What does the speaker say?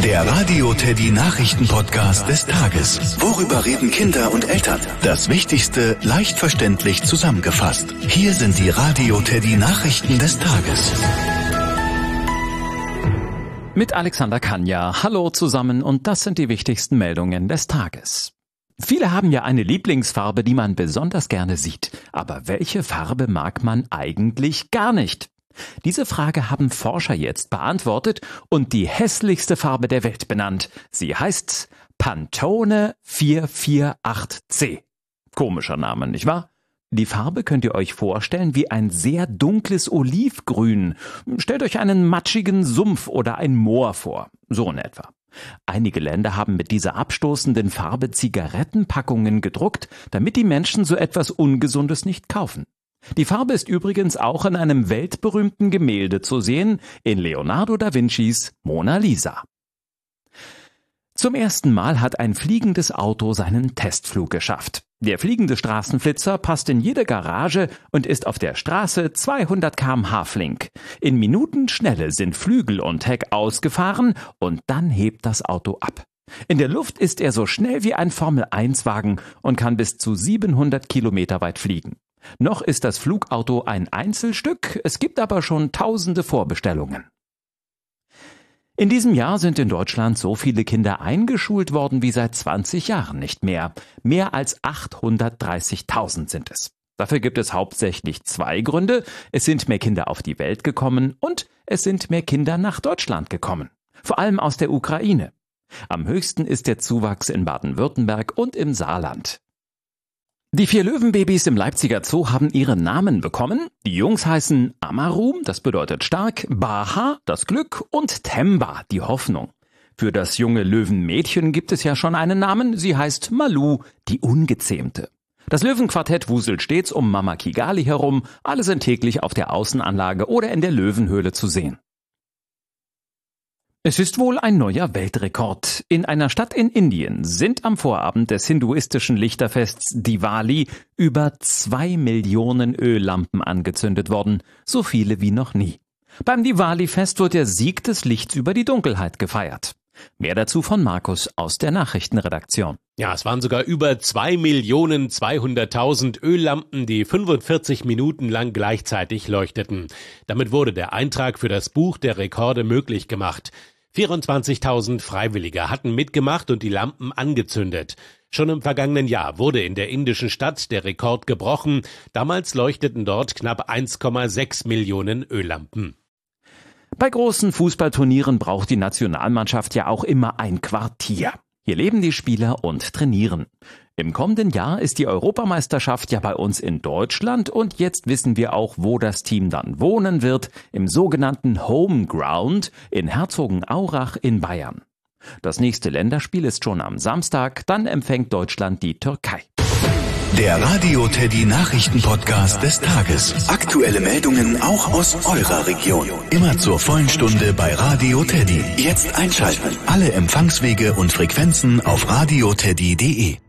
Der Radio Teddy Nachrichten-Podcast des Tages. Worüber reden Kinder und Eltern? Das Wichtigste leicht verständlich zusammengefasst. Hier sind die Radio Teddy Nachrichten des Tages. Mit Alexander Kanja. Hallo zusammen und das sind die wichtigsten Meldungen des Tages. Viele haben ja eine Lieblingsfarbe, die man besonders gerne sieht. Aber welche Farbe mag man eigentlich gar nicht? Diese Frage haben Forscher jetzt beantwortet und die hässlichste Farbe der Welt benannt. Sie heißt Pantone 448C. Komischer Name, nicht wahr? Die Farbe könnt ihr euch vorstellen wie ein sehr dunkles Olivgrün. Stellt euch einen matschigen Sumpf oder ein Moor vor. So in etwa. Einige Länder haben mit dieser abstoßenden Farbe Zigarettenpackungen gedruckt, damit die Menschen so etwas Ungesundes nicht kaufen. Die Farbe ist übrigens auch in einem weltberühmten Gemälde zu sehen, in Leonardo da Vincis Mona Lisa. Zum ersten Mal hat ein fliegendes Auto seinen Testflug geschafft. Der fliegende Straßenflitzer passt in jede Garage und ist auf der Straße 200 km/h flink. In Minutenschnelle sind Flügel und Heck ausgefahren und dann hebt das Auto ab. In der Luft ist er so schnell wie ein Formel-1-Wagen und kann bis zu 700 Kilometer weit fliegen. Noch ist das Flugauto ein Einzelstück, es gibt aber schon tausende Vorbestellungen. In diesem Jahr sind in Deutschland so viele Kinder eingeschult worden wie seit 20 Jahren nicht mehr. Mehr als 830.000 sind es. Dafür gibt es hauptsächlich zwei Gründe. Es sind mehr Kinder auf die Welt gekommen und es sind mehr Kinder nach Deutschland gekommen. Vor allem aus der Ukraine. Am höchsten ist der Zuwachs in Baden-Württemberg und im Saarland. Die 4 Löwenbabys im Leipziger Zoo haben ihre Namen bekommen. Die Jungs heißen Amarum, das bedeutet stark, Baha, das Glück und Temba, die Hoffnung. Für das junge Löwenmädchen gibt es ja schon einen Namen, sie heißt Malu, die Ungezähmte. Das Löwenquartett wuselt stets um Mama Kigali herum, alle sind täglich auf der Außenanlage oder in der Löwenhöhle zu sehen. Es ist wohl ein neuer Weltrekord. In einer Stadt in Indien sind am Vorabend des hinduistischen Lichterfests Diwali über 2 Millionen Öllampen angezündet worden, so viele wie noch nie. Beim Diwali-Fest wird der Sieg des Lichts über die Dunkelheit gefeiert. Mehr dazu von Markus aus der Nachrichtenredaktion. Ja, es waren sogar über 2.200.000 Öllampen, die 45 Minuten lang gleichzeitig leuchteten. Damit wurde der Eintrag für das Buch der Rekorde möglich gemacht. 24.000 Freiwillige hatten mitgemacht und die Lampen angezündet. Schon im vergangenen Jahr wurde in der indischen Stadt der Rekord gebrochen. Damals leuchteten dort knapp 1,6 Millionen Öllampen. Bei großen Fußballturnieren braucht die Nationalmannschaft ja auch immer ein Quartier. Hier leben die Spieler und trainieren. Im kommenden Jahr ist die Europameisterschaft ja bei uns in Deutschland und jetzt wissen wir auch, wo das Team dann wohnen wird, im sogenannten Home Ground in Herzogenaurach in Bayern. Das nächste Länderspiel ist schon am Samstag, dann empfängt Deutschland die Türkei. Der Radio Teddy Nachrichten-Podcast des Tages. Aktuelle Meldungen auch aus eurer Region. Immer zur vollen Stunde bei Radio Teddy. Jetzt einschalten. Alle Empfangswege und Frequenzen auf radioteddy.de.